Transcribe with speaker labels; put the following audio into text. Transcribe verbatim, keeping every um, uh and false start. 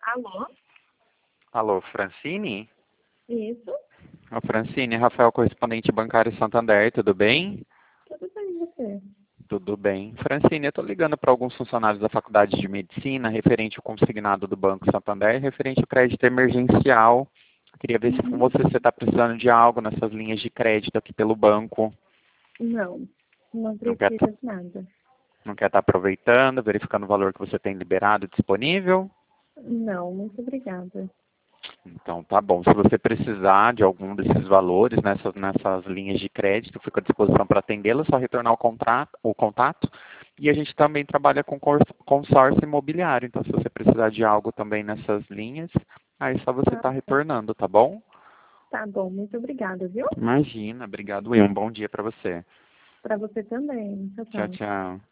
Speaker 1: Alô?
Speaker 2: Alô, Francine?
Speaker 1: Isso?
Speaker 2: Ô, Francine, Rafael, correspondente bancário Santander, tudo bem?
Speaker 1: Tudo bem, e você?
Speaker 2: Tudo bem. Francine, eu estou ligando para alguns funcionários da Faculdade de Medicina, referente ao consignado do Banco Santander, referente ao crédito emergencial. Eu queria ver se com
Speaker 1: Uhum.
Speaker 2: você você está precisando de algo nessas linhas de crédito aqui pelo banco.
Speaker 1: Não, não
Speaker 2: Não quer
Speaker 1: precisa de nada.
Speaker 2: não quer estar aproveitando, verificando o valor que você tem liberado disponível?
Speaker 1: Não, muito obrigada.
Speaker 2: Então, tá bom. Se você precisar de algum desses valores nessas, nessas linhas de crédito, eu fico à disposição para atendê-lo, é só retornar o contrato, o contato. E a gente também trabalha com cor- consórcio imobiliário. Então, se você precisar de algo também nessas linhas, aí é só você
Speaker 1: Tá
Speaker 2: estar
Speaker 1: bom.
Speaker 2: retornando, tá bom?
Speaker 1: Tá bom, muito obrigada, viu?
Speaker 2: Imagina. Obrigado, e um bom dia para você.
Speaker 1: Para você também. Tchau,
Speaker 2: Tchau,
Speaker 1: tchau.
Speaker 2: tchau.